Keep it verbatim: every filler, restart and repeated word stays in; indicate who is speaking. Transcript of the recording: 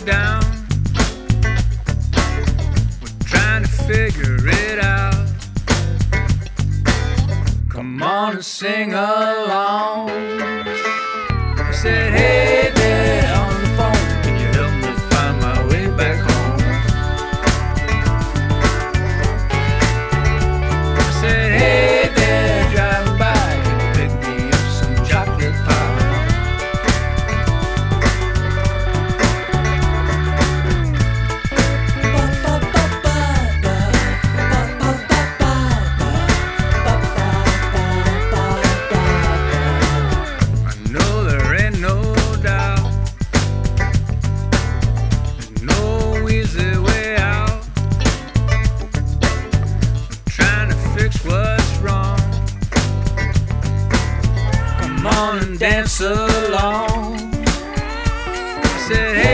Speaker 1: down. We're trying to figure it out. Come on and sing along. I said, hey there on the phone, can you help me find my way back home? I said, hey there, driving by, can you pick me up some chocolate pie? Dance along. I said, hey.